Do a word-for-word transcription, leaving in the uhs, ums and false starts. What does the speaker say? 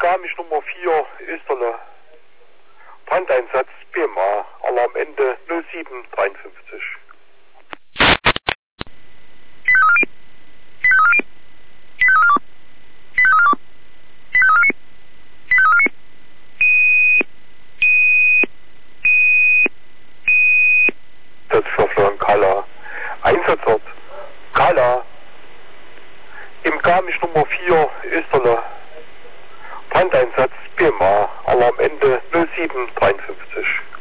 Garmisch Nummer vier, Österle. Brandeinsatz B M A, Alarmende null sieben dreiundfünfzig. Das Verfahren Kala. Einsatzort Kala. Im Garmisch Nummer vier, Österle. Brandeinsatz B M A, Alarmende null sieben dreiundfünfzig.